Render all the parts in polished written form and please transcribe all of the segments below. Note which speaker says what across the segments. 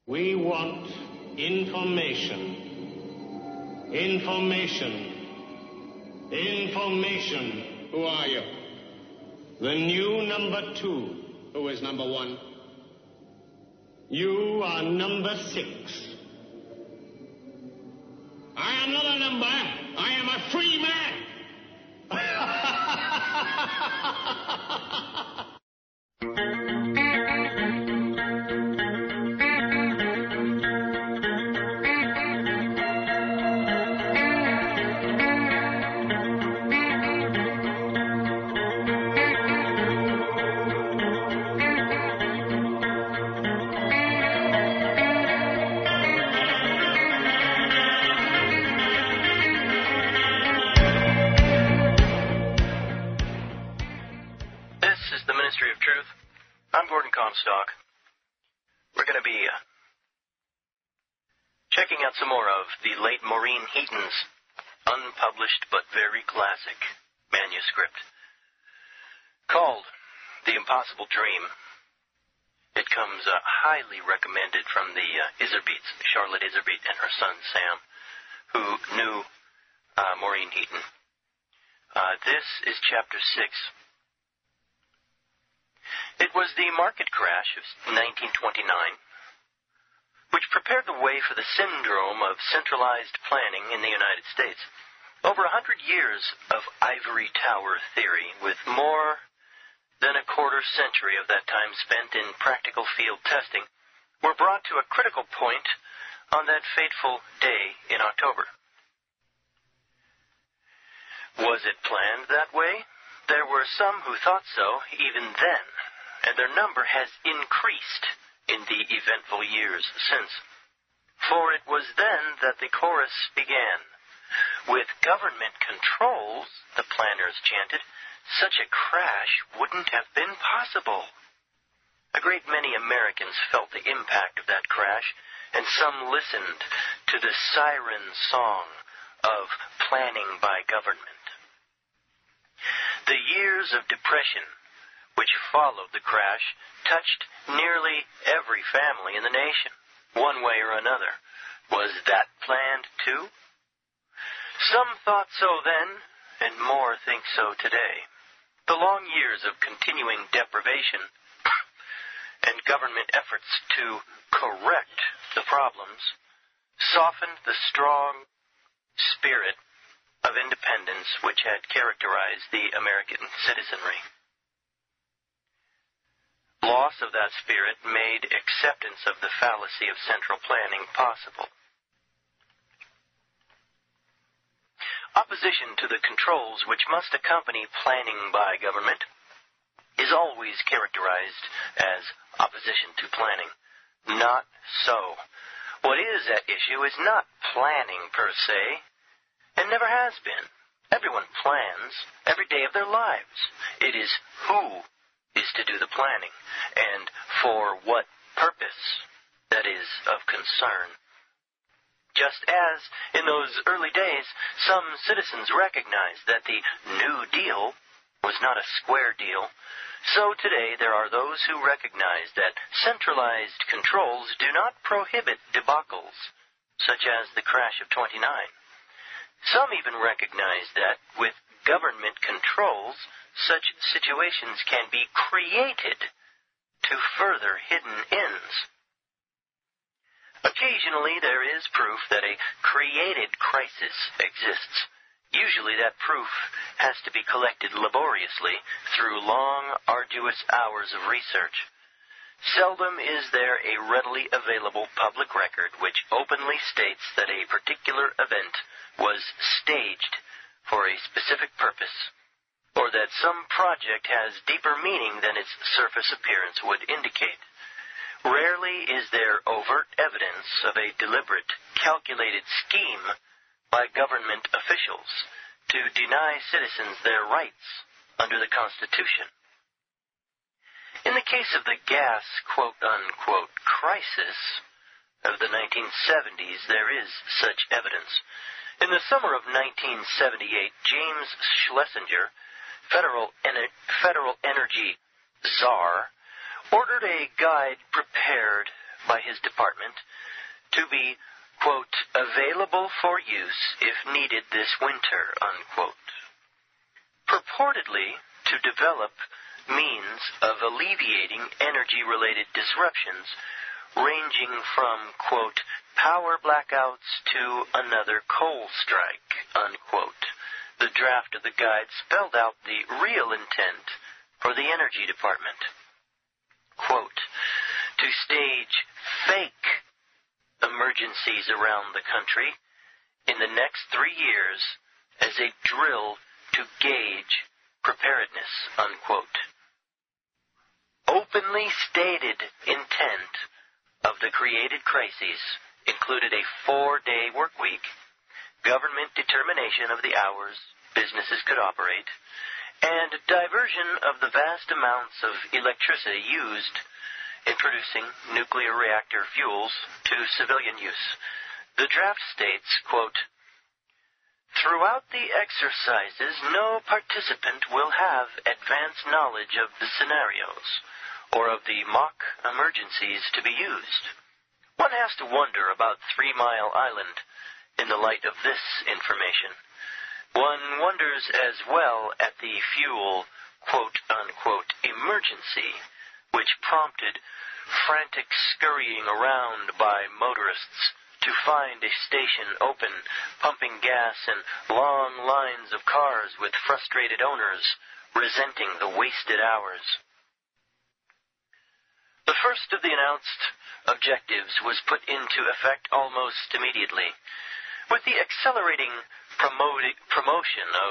Speaker 1: We want information. Information. Information.
Speaker 2: Who are you?
Speaker 1: The new number 2.
Speaker 2: Who is number 1?
Speaker 1: You are number 6.
Speaker 2: I am not a number. I am a free man.
Speaker 3: I'm Gordon Comstock. We're going to be checking out some more of the late Maureen Heaton's unpublished but very classic manuscript called The Impossible Dream. It comes highly recommended from the Iserbeets, Charlotte Iserbeet and her son Sam, who knew Maureen Heaton. This is Chapter 6. It was the market crash of 1929, which prepared the way for the syndrome of centralized planning in the United States. Over 100 years of ivory tower theory, with more than a quarter century of that time spent in practical field testing, were brought to a critical point on that fateful day in October. Was it planned that way? There were some who thought so even then, and their number has increased in the eventful years since. For it was then that the chorus began. With government controls, the planners chanted, such a crash wouldn't have been possible. A great many Americans felt the impact of that crash, and some listened to the siren song of planning by government. The years of depression which followed the crash touched nearly every family in the nation, one way or another. Was that planned too? Some thought so then, and more think so today. The long years of continuing deprivation and government efforts to correct the problems softened the strong spirit of independence which had characterized the American citizenry. Loss of that spirit made acceptance of the fallacy of central planning possible. Opposition to the controls which must accompany planning by government is always characterized as opposition to planning. Not so. What is at issue is not planning per se, and never has been. Everyone plans every day of their lives. It is who is to do the planning, and for what purpose that is of concern. Just as, in those early days, some citizens recognized that the New Deal was not a square deal, so today there are those who recognize that centralized controls do not prohibit debacles, such as the crash of '29. Some even recognize that, with government controls, such situations can be created to further hidden ends. Occasionally there is proof that a created crisis exists. Usually that proof has to be collected laboriously through long, arduous hours of research. Seldom is there a readily available public record which openly states that a particular event was staged for a specific purpose, or that some project has deeper meaning than its surface appearance would indicate. Rarely is there overt evidence of a deliberate, calculated scheme by government officials to deny citizens their rights under the Constitution. In the case of the gas quote-unquote crisis of the 1970s, there is such evidence. In the summer of 1978, James Schlesinger, Federal Energy Czar, ordered a guide prepared by his department to be, quote, available for use if needed this winter, unquote. Purportedly to develop means of alleviating energy-related disruptions ranging from, quote, power blackouts to another coal strike, unquote. The draft of the guide spelled out the real intent for the Energy Department. Quote, to stage fake emergencies around the country in the next 3 years as a drill to gauge preparedness, unquote. Openly stated intent of the created crises included a 4-day work week, government determination of the hours businesses could operate, and diversion of the vast amounts of electricity used in producing nuclear reactor fuels to civilian use. The draft states, quote, throughout the exercises, no participant will have advanced knowledge of the scenarios or of the mock emergencies to be used. One has to wonder about 3 Mile Island in the light of this information. One wonders as well at the fuel, quote-unquote, emergency, which prompted frantic scurrying around by motorists to find a station open, pumping gas, and long lines of cars with frustrated owners resenting the wasted hours. The first of the announced objectives was put into effect almost immediately. With the accelerating promotion of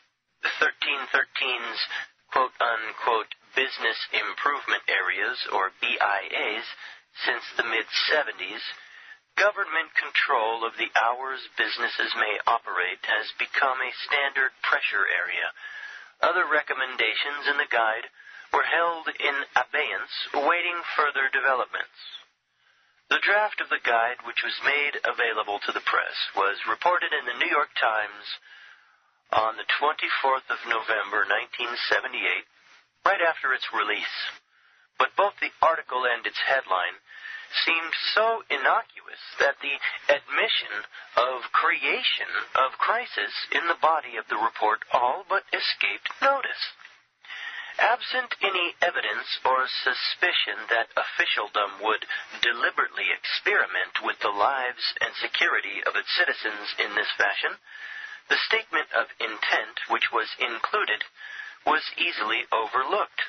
Speaker 3: 1313's quote-unquote business improvement areas, or BIAs, since the mid-70s, government control of the hours businesses may operate has become a standard pressure area. Other recommendations in the guide were held in abeyance, awaiting further developments. The draft of the guide, which was made available to the press, was reported in the New York Times on the 24th of November, 1978, right after its release. But both the article and its headline seemed so innocuous that the admission of creation of crisis in the body of the report all but escaped notice. Absent any evidence or suspicion that officialdom would deliberately experiment with the lives and security of its citizens in this fashion, the statement of intent which was included was easily overlooked.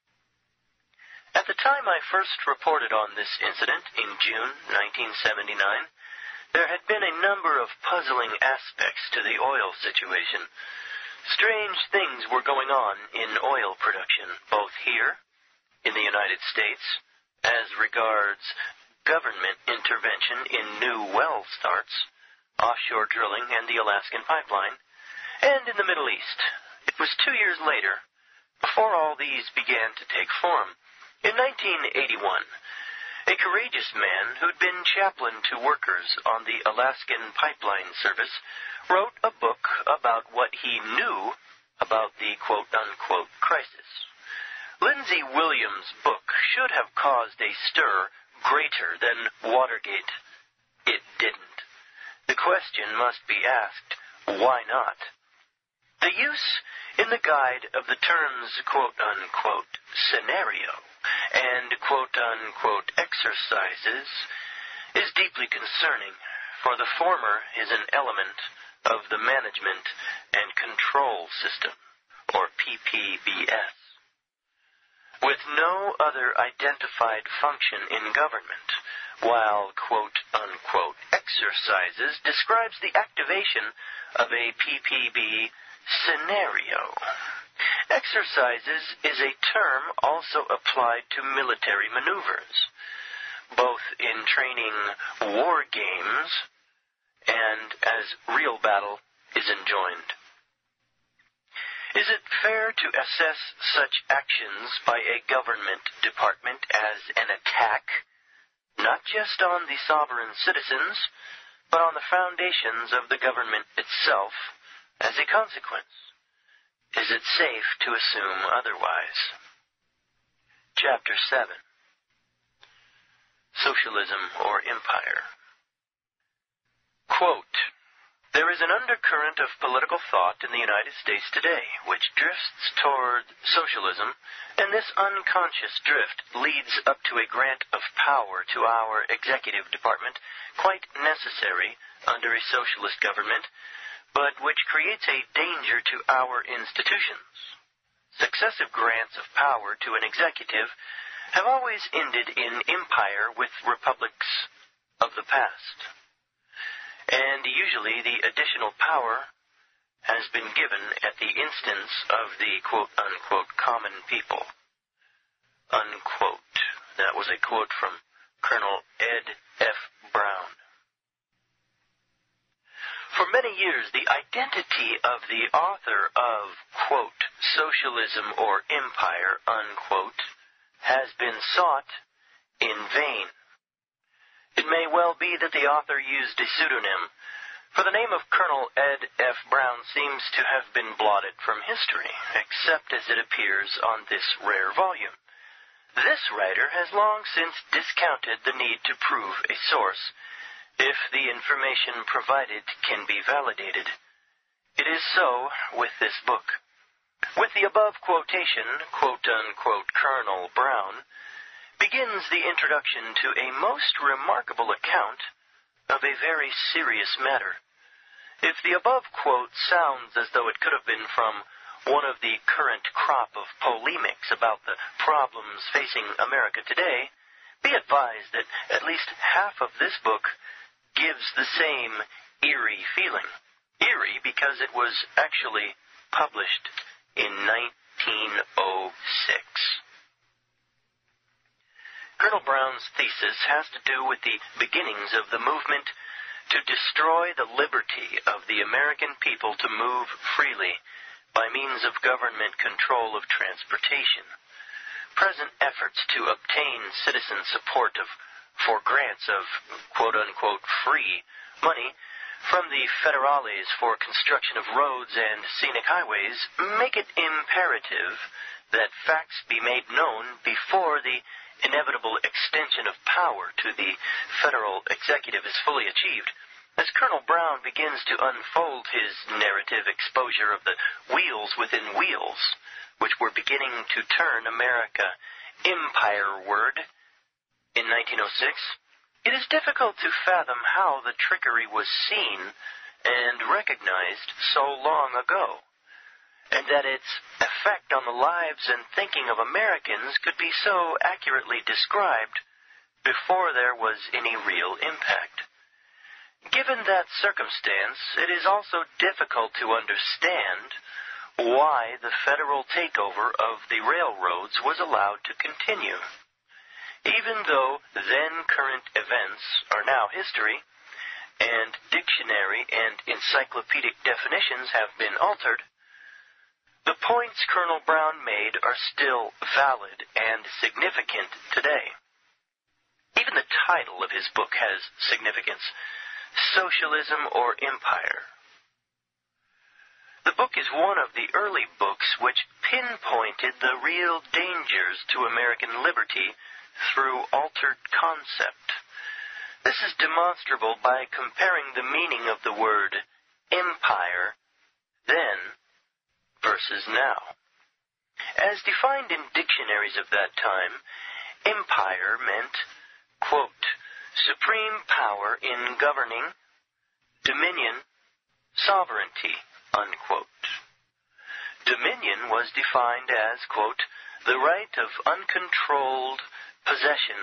Speaker 3: At the time I first reported on this incident in June 1979, there had been a number of puzzling aspects to the oil situation. Strange things were going on in oil production, both here, in the United States, as regards government intervention in new well starts, offshore drilling, and the Alaskan pipeline, and in the Middle East. It was 2 years later, before all these began to take form. In 1981, a courageous man who'd been chaplain to workers on the Alaskan pipeline service wrote a book about what he knew about the quote-unquote crisis. Lindsey Williams' book should have caused a stir greater than Watergate. It didn't. The question must be asked, why not? The use in the guide of the terms quote-unquote scenario and quote-unquote exercises is deeply concerning, for the former is an element of the management and control system, or PPBS. With no other identified function in government, while quote-unquote exercises describes the activation of a PPB scenario. Exercises is a term also applied to military maneuvers, both in training war games and as real battle is enjoined. Is it fair to assess such actions by a government department as an attack, not just on the sovereign citizens, but on the foundations of the government itself as a consequence? Is it safe to assume otherwise? Chapter 7. socialism or empire. Quote, there is an undercurrent of political thought in the United States today which drifts toward socialism, and this unconscious drift leads up to a grant of power to our executive department, quite necessary under a socialist government, but which creates a danger to our institutions. Successive grants of power to an executive have always ended in empire with republics of the past. And usually the additional power has been given at the instance of the quote-unquote common people. Unquote. That was a quote from Colonel Ed F. Brown. For many years, the identity of the author of, quote, socialism or empire, unquote, has been sought in vain. It may well be that the author used a pseudonym, for the name of Colonel Ed F. Brown seems to have been blotted from history, except as it appears on this rare volume. This writer has long since discounted the need to prove a source, if the information provided can be validated. It is so with this book. With the above quotation, quote-unquote Colonel Brown, begins the introduction to a most remarkable account of a very serious matter. If the above quote sounds as though it could have been from one of the current crop of polemics about the problems facing America today, be advised that at least half of this book gives the same eerie feeling. Eerie because it was actually published in 1906. Colonel Brown's thesis has to do with the beginnings of the movement to destroy the liberty of the American people to move freely by means of government control of transportation. Present efforts to obtain citizen support for grants of quote-unquote free money from the federales for construction of roads and scenic highways make it imperative that facts be made known before the inevitable extension of power to the federal executive is fully achieved. As Colonel Brown begins to unfold his narrative exposure of the wheels within wheels, which were beginning to turn America empire-ward in 1906, it is difficult to fathom how the trickery was seen and recognized so long ago, and that its effect on the lives and thinking of Americans could be so accurately described before there was any real impact. Given that circumstance, it is also difficult to understand why the federal takeover of the railroads was allowed to continue. Even though then-current events are now history, and dictionary and encyclopedic definitions have been altered, the points Colonel Brown made are still valid and significant today. Even the title of his book has significance: Socialism or Empire. The book is one of the early books which pinpointed the real dangers to American liberty through altered concept. This is demonstrable by comparing the meaning of the word empire then versus now. As defined in dictionaries of that time, empire meant, quote, supreme power in governing, dominion, sovereignty, unquote. Dominion was defined as, quote, the right of uncontrolled possession,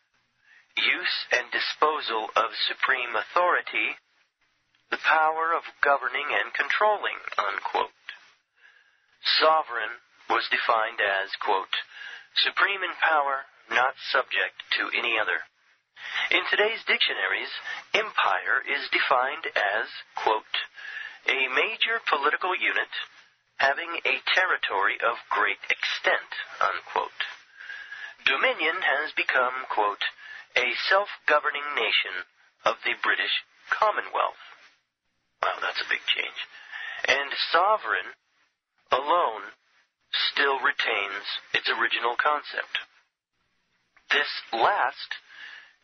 Speaker 3: use and disposal of supreme authority, the power of governing and controlling, unquote. Sovereign was defined as, quote, supreme in power, not subject to any other. In today's dictionaries, empire is defined as, quote, a major political unit having a territory of great extent, unquote. Dominion has become, quote, a self-governing nation of the British Commonwealth. Wow, that's a big change. And sovereign alone still retains its original concept. This last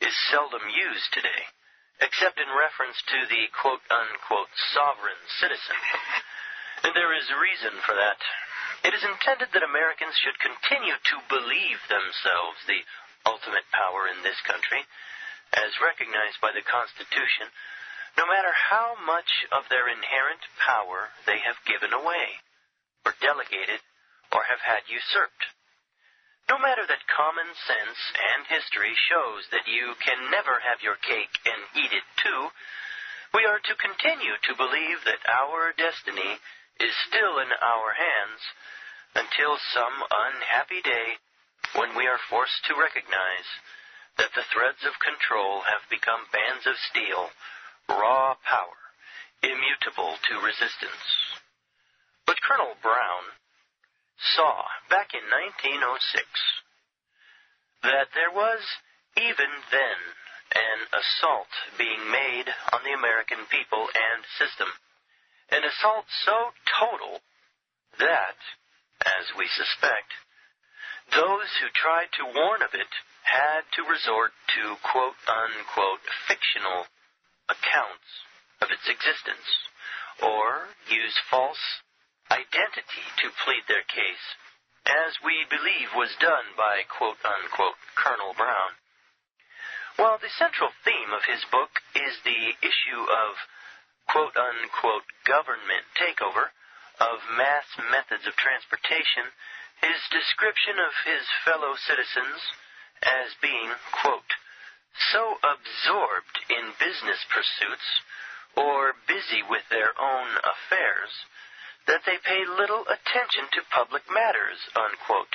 Speaker 3: is seldom used today, except in reference to the quote-unquote sovereign citizen. And there is reason for that. It is intended that Americans should continue to believe themselves the ultimate power in this country, as recognized by the Constitution, no matter how much of their inherent power they have given away, or delegated, or have had usurped. No matter that common sense and history shows that you can never have your cake and eat it too, we are to continue to believe that our destiny is still in our hands until some unhappy day when we are forced to recognize that the threads of control have become bands of steel, raw power, immutable to resistance. But Colonel Brown saw, back in 1906, that there was, even then, an assault being made on the American people and system. An assault so total that, as we suspect, those who tried to warn of it had to resort to quote-unquote fictional accounts of its existence, or use false identity to plead their case, as we believe was done by quote-unquote Colonel Brown. While the central theme of his book is the issue of quote-unquote government takeover of mass methods of transportation, his description of his fellow citizens as being, quote, so absorbed in business pursuits or busy with their own affairs that they pay little attention to public matters, unquote.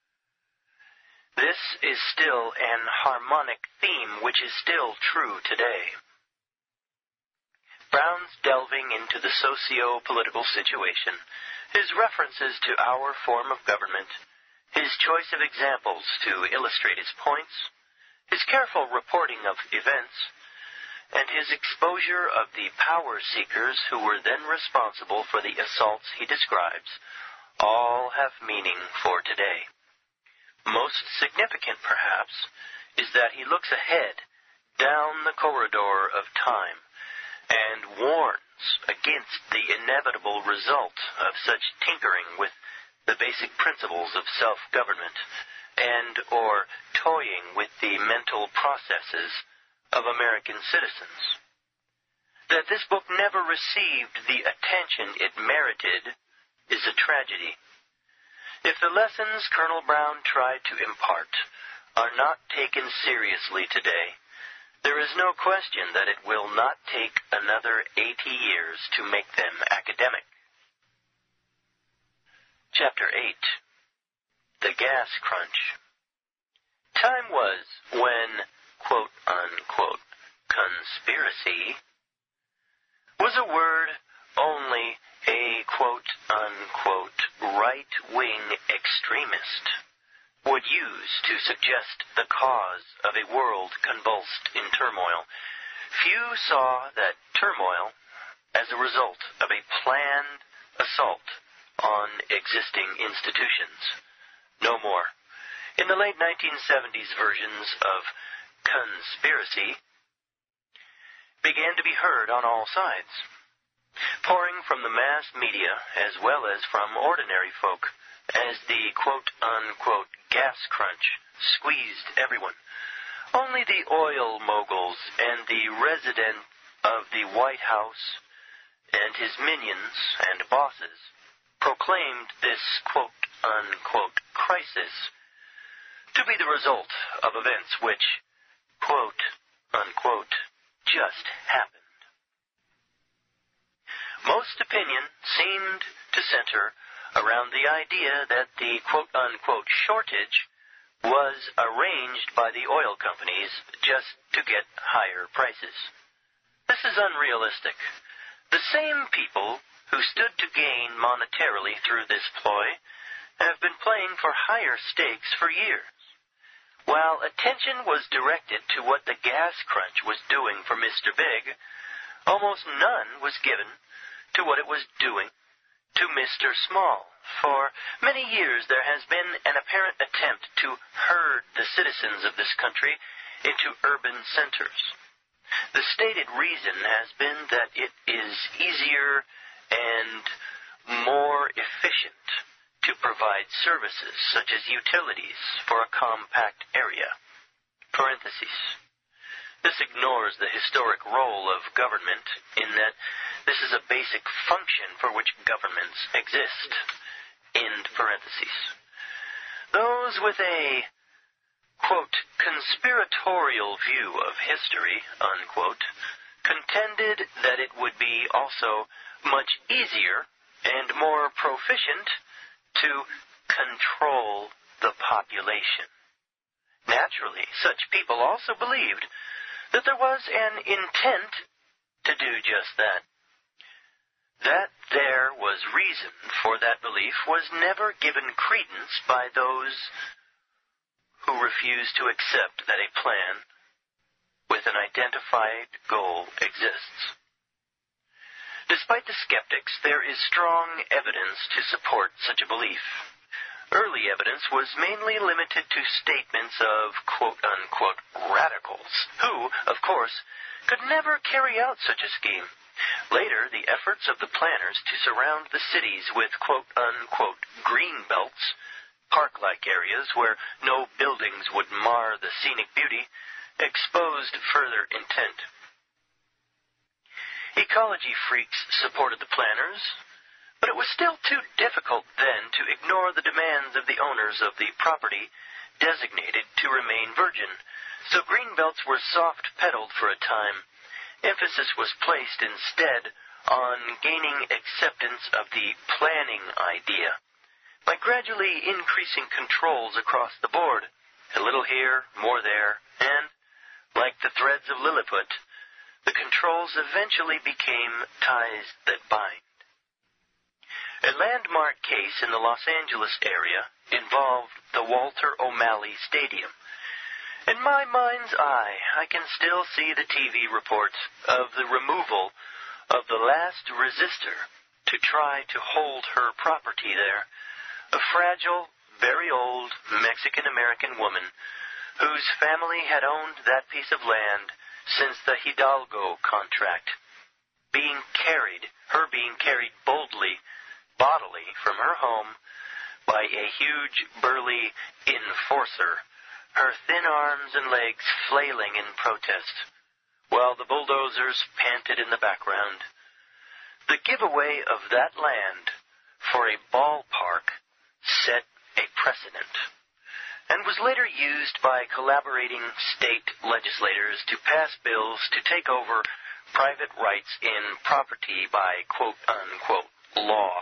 Speaker 3: This is still an harmonic theme which is still true today. Brown's delving into the socio-political situation, his references to our form of government, his choice of examples to illustrate his points, his careful reporting of events, and his exposure of the power seekers who were then responsible for the assaults he describes, all have meaning for today. Most significant, perhaps, is that he looks ahead, down the corridor of time, and warns against the inevitable result of such tinkering with the basic principles of self-government and or toying with the mental processes of American citizens. That this book never received the attention it merited is a tragedy. If the lessons Colonel Brown tried to impart are not taken seriously today, there is no question that it will not take another 80 years to make them academic. Chapter 8. The Gas Crunch. Time was when, quote-unquote, conspiracy was a word only a quote-unquote right-wing extremist would use to suggest the cause of a world convulsed in turmoil. Few saw that turmoil as a result of a planned assault on existing institutions. No more. In the late 1970s, versions of conspiracy began to be heard on all sides, pouring from the mass media as well as from ordinary folk, as the quote-unquote gas crunch squeezed everyone. Only the oil moguls and the resident of the White House and his minions and bosses proclaimed this quote-unquote crisis to be the result of events which, quote-unquote, just happened. Most opinion seemed to center around the idea that the quote-unquote shortage was arranged by the oil companies just to get higher prices. This is unrealistic. The same people who stood to gain monetarily through this ploy have been playing for higher stakes for years. While attention was directed to what the gas crunch was doing for Mr. Big, almost none was given to what it was doing to Mr. Small. For many years there has been an apparent attempt to herd the citizens of this country into urban centers. The stated reason has been that it is easier and more efficient to provide services such as utilities for a compact area. Parentheses. This ignores the historic role of government in that this is a basic function for which governments exist. End parentheses. Those with a, quote, conspiratorial view of history, unquote, contended that it would be also much easier and more proficient to control the population. Naturally, such people also believed that there was an intent to do just that. That there was reason for that belief was never given credence by those who refused to accept that a plan with an identified goal exists. Despite the skeptics, there is strong evidence to support such a belief. Early evidence was mainly limited to statements of quote-unquote radicals, who, of course, could never carry out such a scheme. Later, the efforts of the planners to surround the cities with quote-unquote green belts, park-like areas where no buildings would mar the scenic beauty, exposed further intent. Ecology freaks supported the planners, but it was still too difficult then to ignore the demands of the owners of the property designated to remain virgin, so greenbelts were soft-pedaled for a time. Emphasis was placed instead on gaining acceptance of the planning idea by gradually increasing controls across the board, a little here, more there, and, like the threads of Lilliput, the controls eventually became ties that bind. A landmark case in the Los Angeles area involved the Walter O'Malley Stadium. In my mind's eye, I can still see the TV reports of the removal of the last resistor to try to hold her property there, a fragile, very old Mexican-American woman whose family had owned that piece of land since the Hidalgo contract, being carried boldly, bodily from her home by a huge, burly enforcer, her thin arms and legs flailing in protest, while the bulldozers panted in the background. The giveaway of that land for a ballpark set a precedent, and was later used by collaborating state legislators to pass bills to take over private rights in property by quote-unquote law.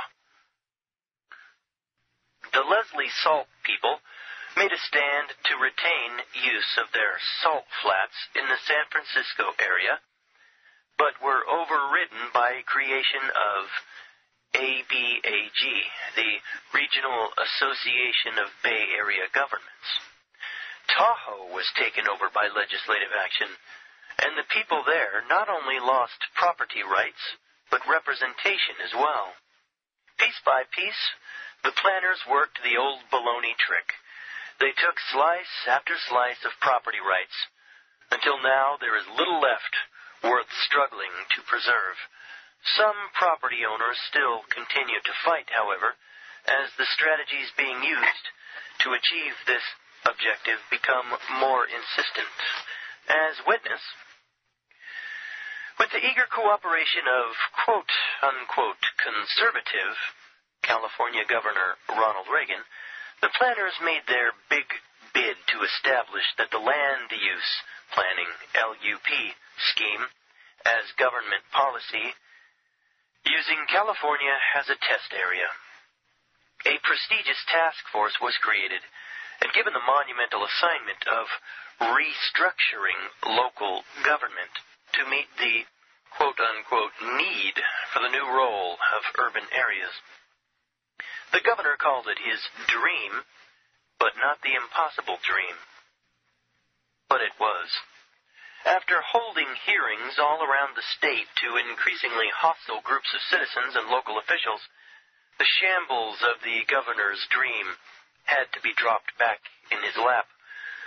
Speaker 3: The Leslie Salt people made a stand to retain use of their salt flats in the San Francisco area, but were overridden by creation of ABAG, the Regional Association of Bay Area Governments. Tahoe was taken over by legislative action, and the people there not only lost property rights, but representation as well. Piece by piece, the planners worked the old baloney trick. They took slice after slice of property rights, until now there is little left worth struggling to preserve. Some property owners still continue to fight, however, as the strategies being used to achieve this objective become more insistent. As witness, with the eager cooperation of quote-unquote conservative California Governor Ronald Reagan, the planners made their big bid to establish that the Land Use Planning, LUP, scheme as government policy, using California as a test area. A prestigious task force was created and given the monumental assignment of restructuring local government to meet the quote-unquote need for the new role of urban areas. The governor called it his dream, but not the impossible dream. But it was. After holding hearings all around the state to increasingly hostile groups of citizens and local officials, the shambles of the governor's dream had to be dropped back in his lap.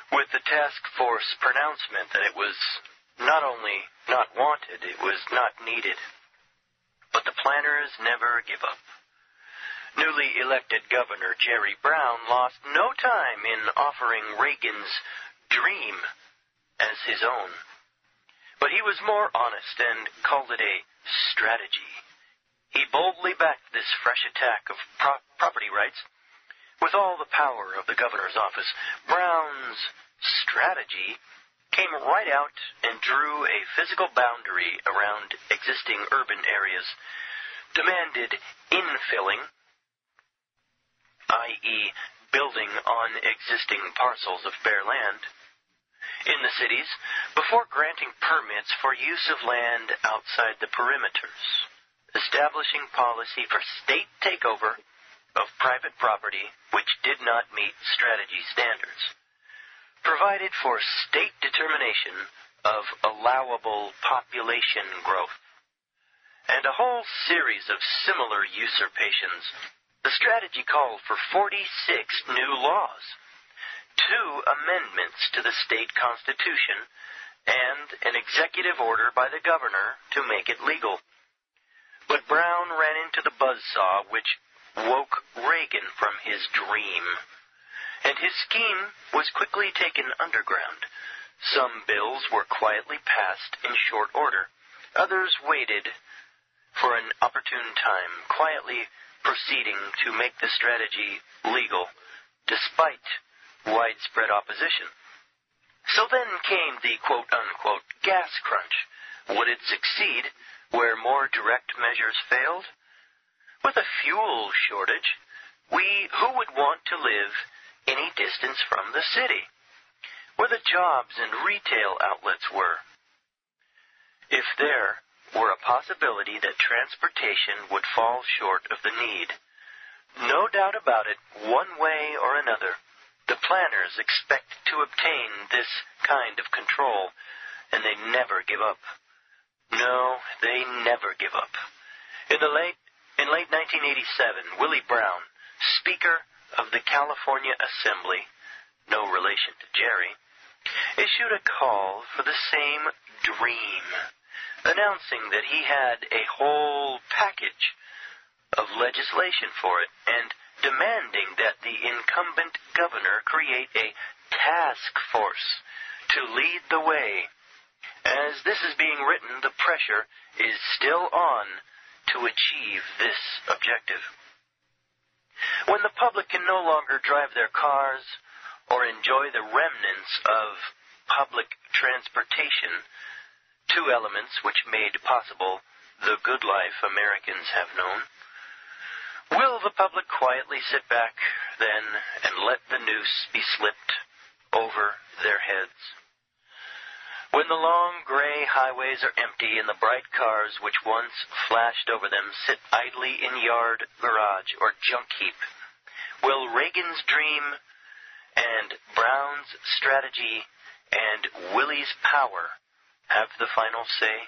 Speaker 3: with the task force pronouncement that it was not only not wanted, it was not needed. But the planners never give up. Newly elected Governor Jerry Brown lost no time in offering Reagan's dream as his own. But he was more honest and called it a strategy. He boldly backed this fresh attack of property rights. With all the power of the governor's office, Brown's strategy came right out and drew a physical boundary around existing urban areas, demanded infilling, i.e., building on existing parcels of bare land, in the cities before granting permits for use of land outside the perimeters, establishing policy for state takeover of private property which did not meet strategy standards, provided for state determination of allowable population growth, and a whole series of similar usurpations. The strategy called for 46 new laws, 2 amendments to the state constitution, and an executive order by the governor to make it legal. But Brown ran into the buzzsaw which woke Reagan from his dream, and his scheme was quickly taken underground. Some bills were quietly passed in short order. Others waited for an opportune time, quietly proceeding to make the strategy legal, despite widespread opposition. So then came the quote-unquote gas crunch. Would it succeed where more direct measures failed? With a fuel shortage, who would want to live any distance from the city, where the jobs and retail outlets were? If there were a possibility that transportation would fall short of the need, no doubt about it, one way or another, the planners expect to obtain this kind of control, and they never give up. No, they never give up. In late 1987, Willie Brown, Speaker of the California Assembly, no relation to Jerry, issued a call for the same dream, announcing that he had a whole package of legislation for it, and demanding that the incumbent governor create a task force to lead the way. As this is being written, the pressure is still on to achieve this objective. When the public can no longer drive their cars or enjoy the remnants of public transportation, 2 elements which made possible the good life Americans have known, will the public quietly sit back, then, and let the noose be slipped over their heads? When the long gray highways are empty and the bright cars which once flashed over them sit idly in yard, garage, or junk heap, will Reagan's dream and Brown's strategy and Willie's power have the final say?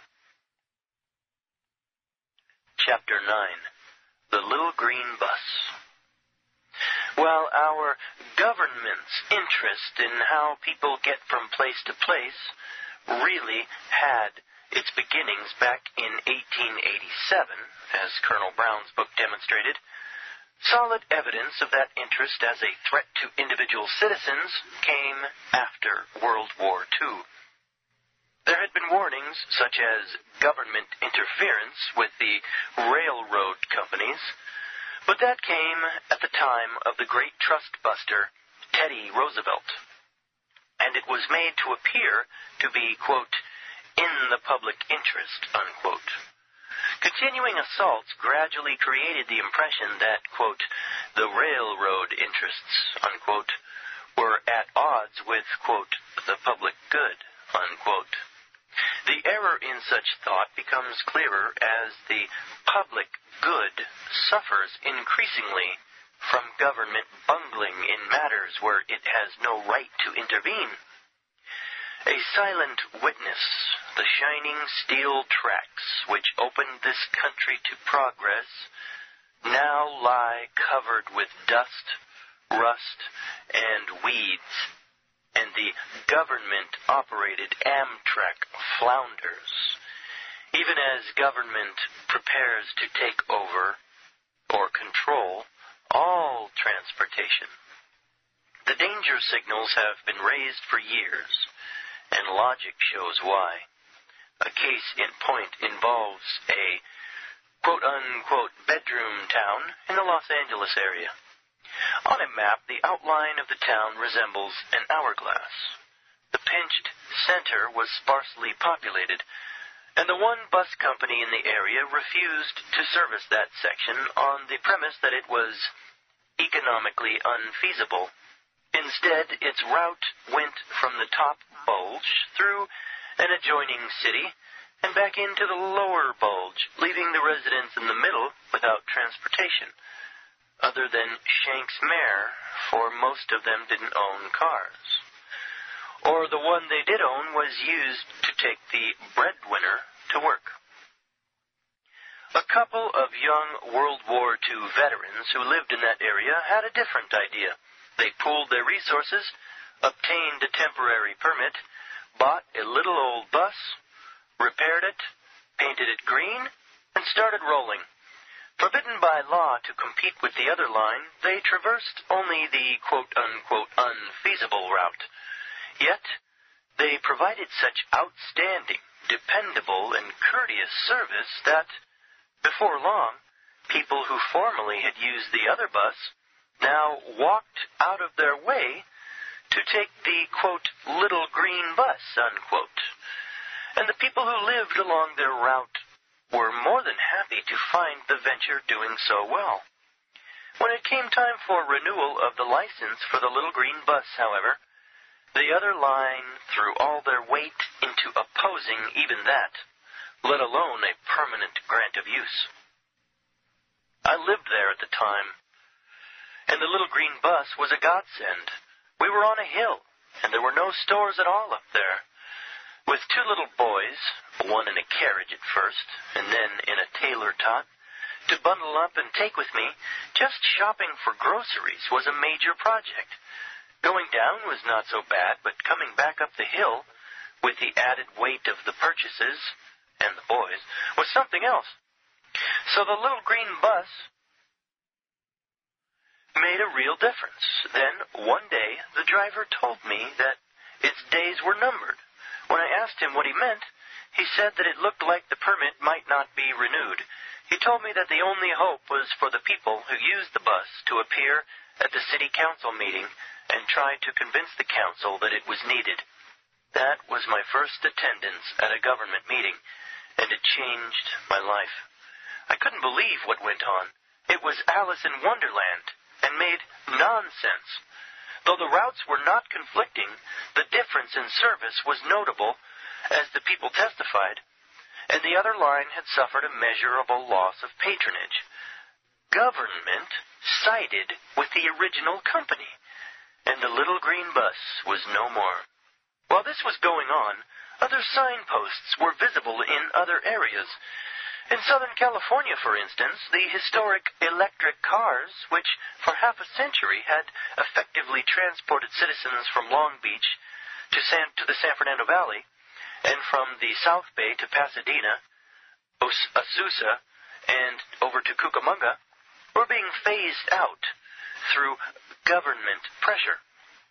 Speaker 3: Chapter 9. The Little Green Bus. While our government's interest in how people get from place to place really had its beginnings back in 1887, as Colonel Brown's book demonstrated, solid evidence of that interest as a threat to individual citizens came after World War II. There had been warnings such as government interference with the railroad companies, but that came at the time of the great trust buster, Teddy Roosevelt, and it was made to appear to be, quote, in the public interest, unquote. Continuing assaults gradually created the impression that, quote, the railroad interests, unquote, were at odds with, quote, the public good, unquote. The error in such thought becomes clearer as the public good suffers increasingly from government bungling in matters where it has no right to intervene. A silent witness, the shining steel tracks which opened this country to progress, now lie covered with dust, rust, and weeds. and the government-operated Amtrak flounders, even as government prepares to take over or control all transportation. The danger signals have been raised for years, and logic shows why. A case in point involves a quote-unquote bedroom town in the Los Angeles area. On a map, the outline of the town resembles an hourglass. The pinched center was sparsely populated, and the one bus company in the area refused to service that section on the premise that it was economically unfeasible. Instead, its route went from the top bulge through an adjoining city and back into the lower bulge, leaving the residents in the middle without transportation. Other than Shanks Mare, for most of them didn't own cars. Or the one they did own was used to take the breadwinner to work. A couple of young World War II veterans who lived in that area had a different idea. They pooled their resources, obtained a temporary permit, bought a little old bus, repaired it, painted it green, and started rolling. Forbidden by law to compete with the other line, they traversed only the quote-unquote unfeasible route. Yet, they provided such outstanding, dependable, and courteous service that, before long, people who formerly had used the other bus now walked out of their way to take the, quote, little green bus, unquote. And the people who lived along their route were more than happy to find the venture doing so well. When it came time for renewal of the license for the little green bus, however, the other line threw all their weight into opposing even that, let alone a permanent grant of use. I lived there at the time, and the little green bus was a godsend. We were on a hill, and there were no stores at all up there. With two little boys, one in a carriage at first, and then in a tailor tot, to bundle up and take with me, just shopping for groceries was a major project. Going down was not so bad, but coming back up the hill, with the added weight of the purchases, and the boys, was something else. So the little green bus made a real difference. Then, one day, the driver told me that its days were numbered. When I asked him what he meant, he said that it looked like the permit might not be renewed. He told me that the only hope was for the people who used the bus to appear at the city council meeting and try to convince the council that it was needed. That was my first attendance at a government meeting, and it changed my life. I couldn't believe what went on. It was Alice in Wonderland, and made nonsense. Though the routes were not conflicting, the difference in service was notable, as the people testified, and the other line had suffered a measurable loss of patronage. Government sided with the original company, and the little green bus was no more. While this was going on, other signposts were visible in other areas. In Southern California, for instance, the historic electric cars, which for half a century had effectively transported citizens from Long Beach to the San Fernando Valley, and from the South Bay to Pasadena, Azusa, and over to Cucamonga, were being phased out through government pressure.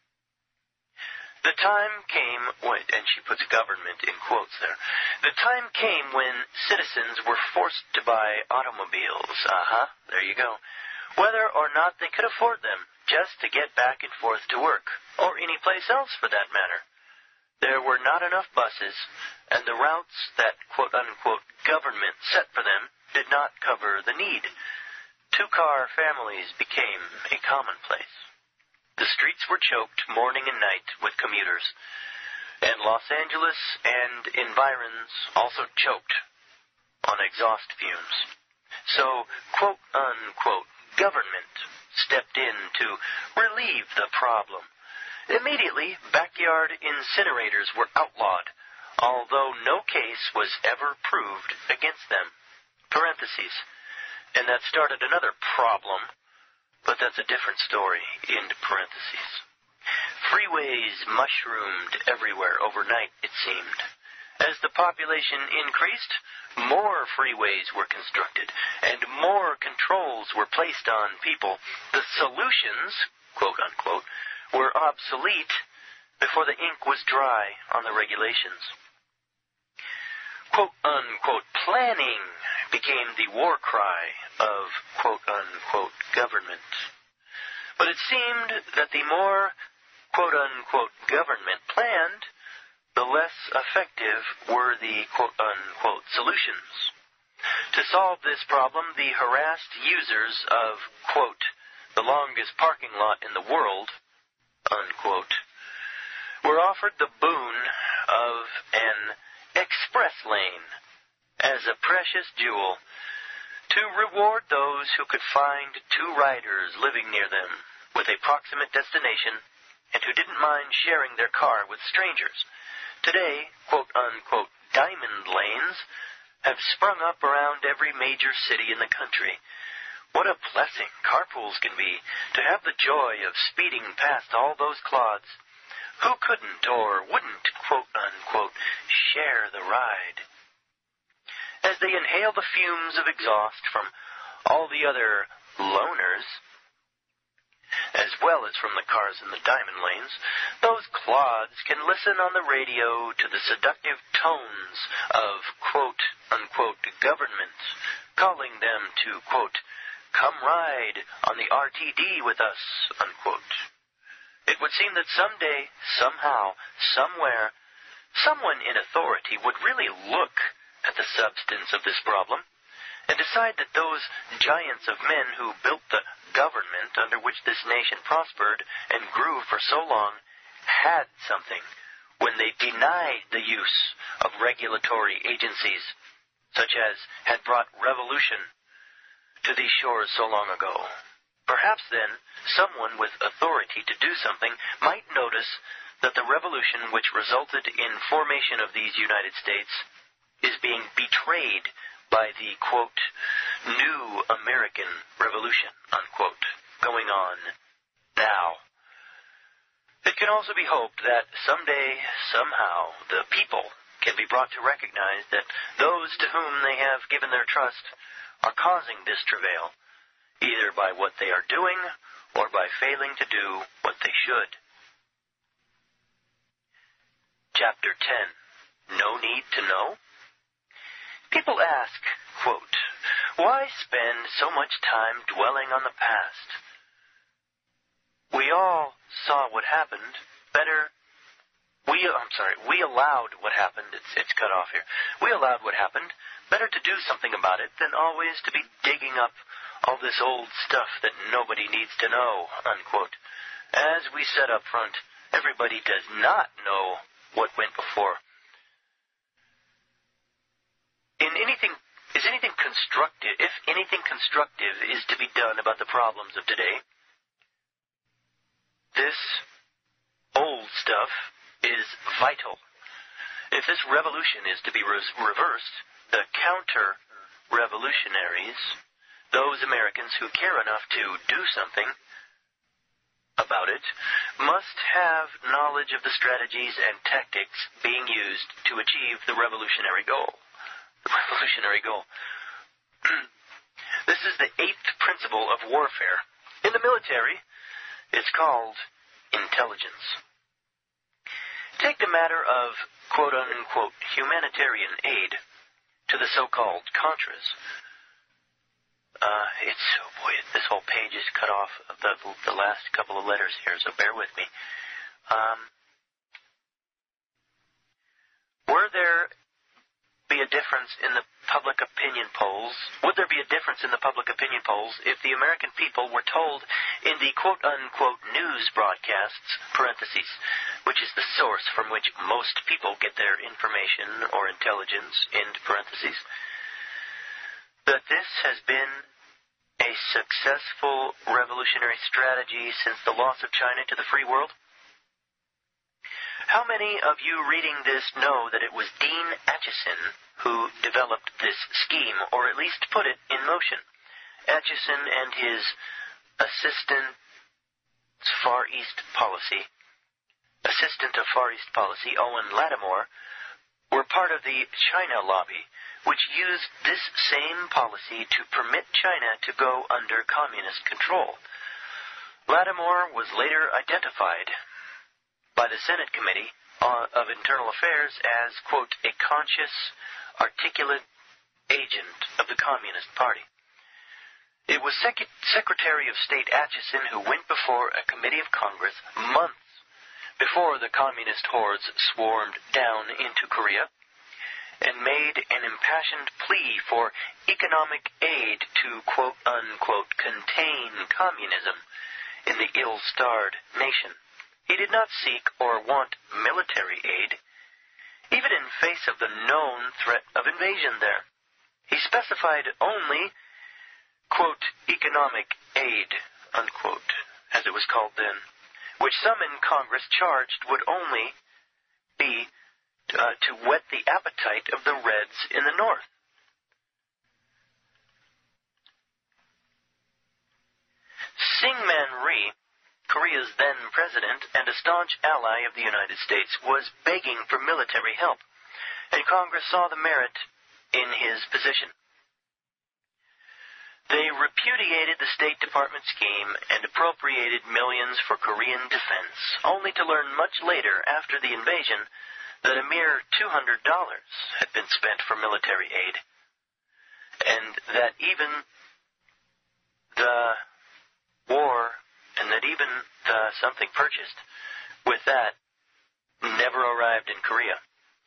Speaker 3: The time came when, and she puts government in quotes there, the time came when citizens were forced to buy automobiles, there you go, whether or not they could afford them, just to get back and forth to work, or any place else for that matter. There were not enough buses, and the routes that quote-unquote government set for them did not cover the need. Two-car families became a commonplace. The streets were choked morning and night with commuters, and Los Angeles and environs also choked on exhaust fumes. So, quote-unquote, government stepped in to relieve the problem. Immediately, backyard incinerators were outlawed, although no case was ever proved against them. Parentheses. And that started another problem, but that's a different story, end parentheses. Freeways mushroomed everywhere overnight, it seemed. As the population increased, more freeways were constructed, and more controls were placed on people. The solutions, quote-unquote, were obsolete before the ink was dry on the regulations. Quote-unquote planning became the war cry of quote-unquote government. But it seemed that the more quote-unquote government planned, the less effective were the quote-unquote solutions. To solve this problem, the harassed users of, quote, the longest parking lot in the world, unquote, were offered the boon of an express lane as a precious jewel to reward those who could find two riders living near them with a proximate destination and who didn't mind sharing their car with strangers. Today, quote-unquote diamond lanes have sprung up around every major city in the country. What a blessing carpools can be, to have the joy of speeding past all those clods. Who couldn't or wouldn't, quote-unquote, share the ride? As they inhale the fumes of exhaust from all the other loners, as well as from the cars in the diamond lanes, those clods can listen on the radio to the seductive tones of, quote-unquote, government, calling them to, quote, come ride on the RTD with us, unquote. It would seem that someday, somehow, somewhere, someone in authority would really look at the substance of this problem and decide that those giants of men who built the government under which this nation prospered and grew for so long had something when they denied the use of regulatory agencies, such as had brought revolution to these shores so long ago. Perhaps then, someone with authority to do something might notice that the revolution which resulted in formation of these United States is being betrayed by the, quote, new American Revolution, unquote, going on now. It can also be hoped that someday, somehow, the people can be brought to recognize that those to whom they have given their trust are causing this travail, either by what they are doing or by failing to do what they should. Chapter 10. No Need to Know? People ask, quote, why spend so much time dwelling on the past? We all saw what happened. We allowed what happened. It's cut off here. We allowed what happened. Better to do something about it than always to be digging up all this old stuff that nobody needs to know, unquote. As we said up front, everybody does not know what went before. If anything constructive is to be done about the problems of today, this old stuff is vital. If this revolution is to be reversed, the counter-revolutionaries, those Americans who care enough to do something about it, must have knowledge of the strategies and tactics being used to achieve the revolutionary goal. The revolutionary goal. This is the 8th principle of warfare. In the military, it's called intelligence. Take the matter of quote-unquote humanitarian aid to the so-called Contras. This whole page is cut off the last couple of letters here, so bear with me. Would there be a difference in the public opinion polls if the American people were told in the quote-unquote news broadcasts, parentheses, which is the source from which most people get their information or intelligence, end parentheses, that this has been a successful revolutionary strategy since the loss of China to the free world? How many of you reading this know that it was Dean Acheson who developed this scheme, or at least put it in motion? Acheson and his assistant's Far East policy Assistant of Far East Policy Owen Lattimore, were part of the China lobby, which used this same policy to permit China to go under communist control. Lattimore was later identified by the Senate Committee of Internal Affairs as, quote, a conscious, articulate agent of the Communist Party. It was Secretary of State Acheson who went before a committee of Congress months before the communist hordes swarmed down into Korea and made an impassioned plea for economic aid to, quote-unquote, contain communism in the ill-starred nation. He did not seek or want military aid, even in face of the known threat of invasion there. He specified only, quote, economic aid, unquote, as it was called then, which some in Congress charged would only be to whet the appetite of the Reds in the North. Syngman Rhee, Korea's then president and a staunch ally of the United States, was begging for military help, and Congress saw the merit in his position. They repudiated the State Department scheme and appropriated millions for Korean defense, only to learn much later, after the invasion, that a mere $200 had been spent for military aid, and that even the war, and that even the something purchased with that never arrived in Korea.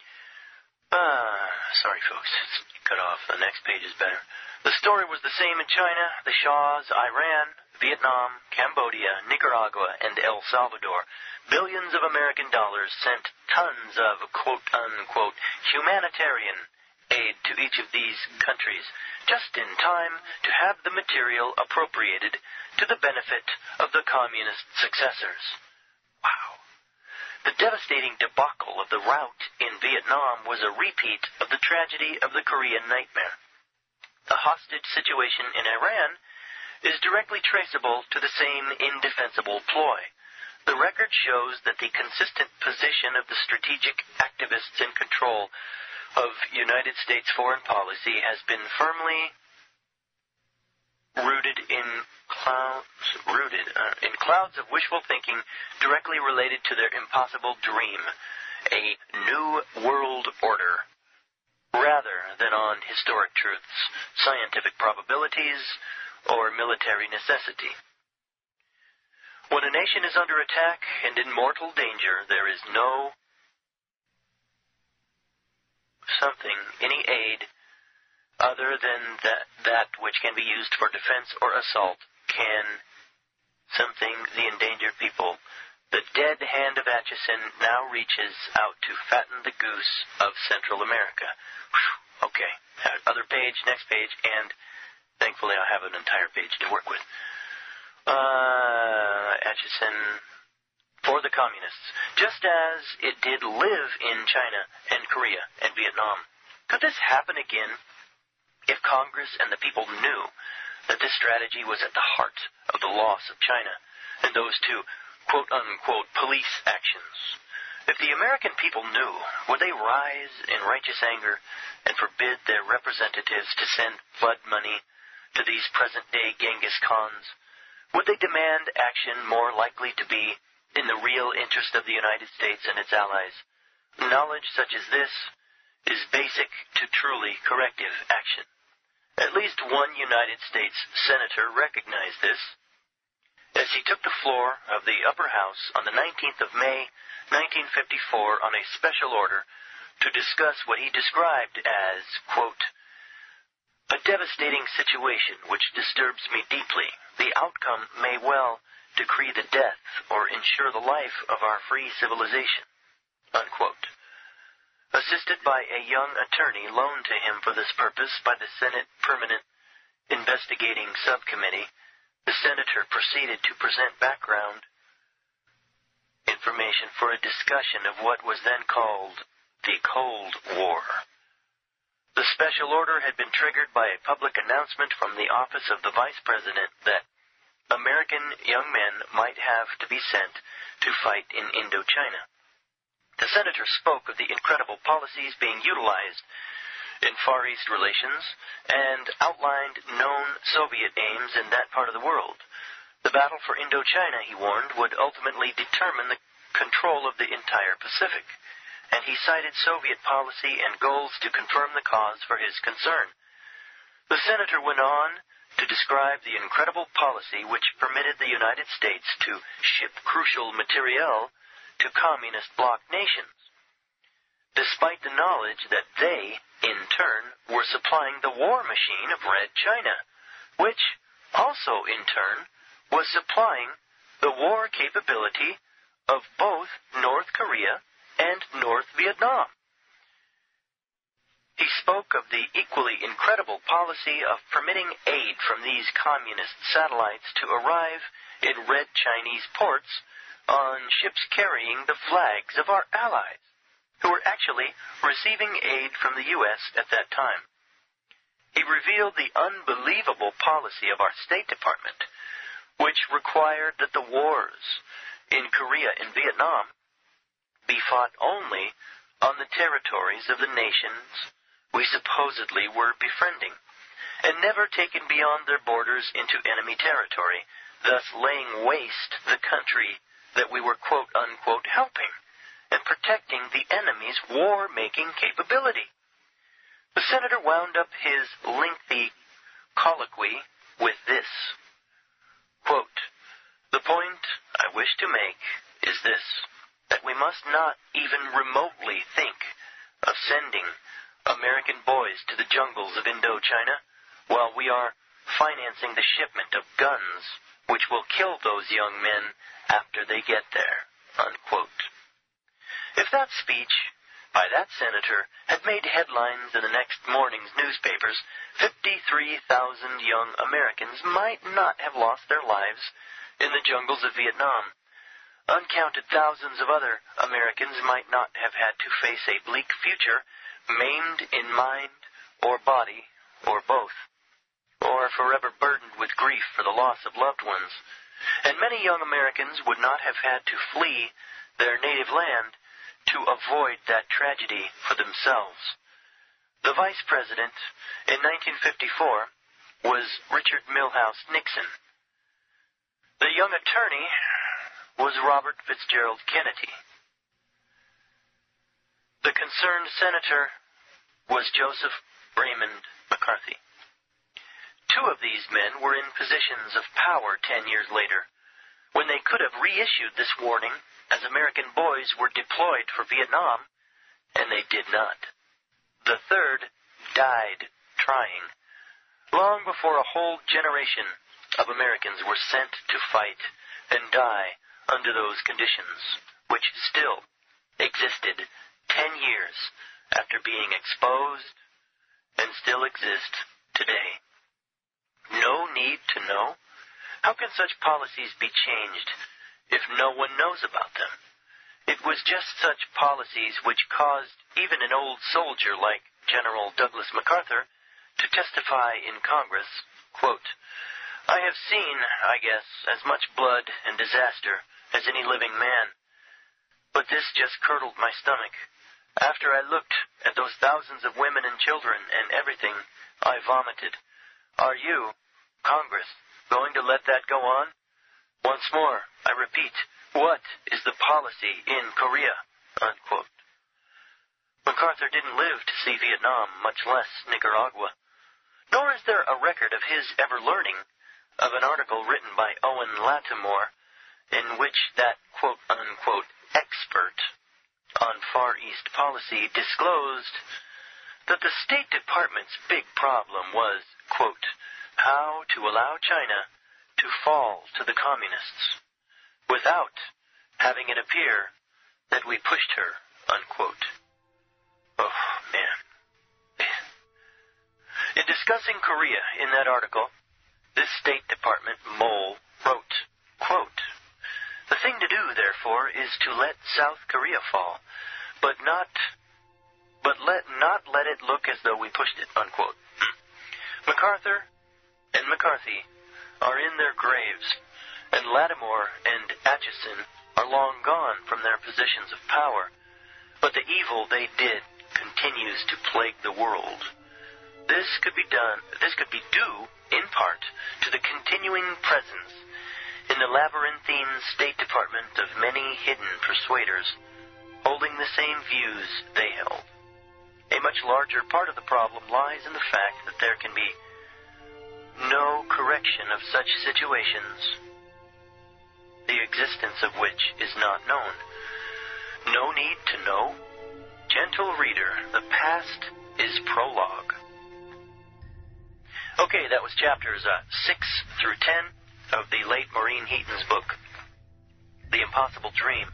Speaker 3: Sorry folks, it's cut off. The next page is better. The story was the same in China, the Shahs, Iran, Vietnam, Cambodia, Nicaragua, and El Salvador. Billions of American dollars sent tons of quote-unquote humanitarian aid to each of these countries, just in time to have the material appropriated to the benefit of the communist successors. Wow. The devastating debacle of the rout in Vietnam was a repeat of the tragedy of the Korean nightmare. The hostage situation in Iran is directly traceable to the same indefensible ploy. The record shows that the consistent position of the strategic activists in control of United States foreign policy has been firmly rooted in clouds of wishful thinking directly related to their impossible dream, a new world order, rather than on historic truths, scientific probabilities, or military necessity. When a nation is under attack and in mortal danger, there is no any aid other than that which can be used for defense or assault the endangered people. The dead hand of Acheson now reaches out to fatten the goose of Central America. Whew, okay, other page, next page, and thankfully I have an entire page to work with. Acheson for the communists, just as it did live in China and Korea and Vietnam. Could this happen again if Congress and the people knew that this strategy was at the heart of the loss of China and those two quote-unquote police actions? If the American people knew, would they rise in righteous anger and forbid their representatives to send flood money to these present-day Genghis Khans? Would they demand action more likely to be in the real interest of the United States and its allies? Knowledge such as this is basic to truly corrective action. At least one United States senator recognized this as he took the floor of the upper house on the 19th of May, 1954, on a special order to discuss what he described as, quote, a devastating situation which disturbs me deeply. The outcome may well decree the death or ensure the life of our free civilization, unquote. Assisted by a young attorney loaned to him for this purpose by the Senate Permanent Investigating Subcommittee, the senator proceeded to present background information for a discussion of what was then called the Cold War. The special order had been triggered by a public announcement from the office of the Vice President that American young men might have to be sent to fight in Indochina. The senator spoke of the incredible policies being utilized in Far East relations and outlined known Soviet aims in that part of the world. The battle for Indochina, he warned, would ultimately determine the control of the entire Pacific, and he cited Soviet policy and goals to confirm the cause for his concern. The senator went on to describe the incredible policy which permitted the United States to ship crucial materiel to communist bloc nations, despite the knowledge that they, in turn, were supplying the war machine of Red China, which also, in turn, was supplying the war capability of both North Korea and North Vietnam. He spoke of the equally incredible policy of permitting aid from these communist satellites to arrive in Red Chinese ports on ships carrying the flags of our allies, who were actually receiving aid from the U.S. at that time. He revealed the unbelievable policy of our State Department, which required that the wars in Korea and Vietnam be fought only on the territories of the nations we supposedly were befriending, and never taken beyond their borders into enemy territory, thus laying waste the country that we were quote-unquote helping, and protecting the enemy's war-making capability. The senator wound up his lengthy colloquy with this, quote, "The point I wish to make is this, that we must not even remotely think of sending American boys to the jungles of Indochina while we are financing the shipment of guns which will kill those young men after they get there," unquote. If that speech by that senator had made headlines in the next morning's newspapers, 53,000 young Americans might not have lost their lives in the jungles of Vietnam. Uncounted thousands of other Americans might not have had to face a bleak future, maimed in mind or body, or both, or forever burdened with grief for the loss of loved ones. And many young Americans would not have had to flee their native land to avoid that tragedy for themselves. The vice president in 1954 was Richard Milhouse Nixon. The young attorney was Robert Fitzgerald Kennedy. The concerned senator was Joseph Raymond McCarthy. Two of these men were in positions of power 10 years later, when they could have reissued this warning as American boys were deployed for Vietnam, and they did not. The third died trying, long before a whole generation of Americans were sent to fight and die under those conditions, which still existed 10 years after being exposed and still exist today. No need to know? How can such policies be changed if no one knows about them? It was just such policies which caused even an old soldier like General Douglas MacArthur to testify in Congress, quote, "I have seen, I guess, as much blood and disaster as any living man, but this just curdled my stomach. After I looked at those thousands of women and children and everything, I vomited. Are you, Congress, going to let that go on? Once more, I repeat, what is the policy in Korea?" Unquote. MacArthur didn't live to see Vietnam, much less Nicaragua. Nor is there a record of his ever learning of an article written by Owen Lattimore in which that quote-unquote expert on Far East policy disclosed that the State Department's big problem was, quote, how to allow China to fall to the communists without having it appear that we pushed her, unquote. Oh, man. In discussing Korea in that article, this State Department mole wrote, quote, "The thing to do, therefore, is to let South Korea fall, but not let it look as though we pushed it," unquote. MacArthur and McCarthy are in their graves, and Lattimore and Atchison are long gone from their positions of power, but the evil they did continues to plague the world. This could be due, in part, to the continuing presence in the labyrinthine State Department of many hidden persuaders holding the same views they held. A much larger part of the problem lies in the fact that there can be no correction of such situations, the existence of which is not known. No need to know. Gentle reader, the past is prologue. Okay, that was chapters 6 through 10 of the late Maureen Heaton's book, The Impossible Dream.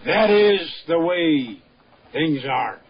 Speaker 4: That is the way things are.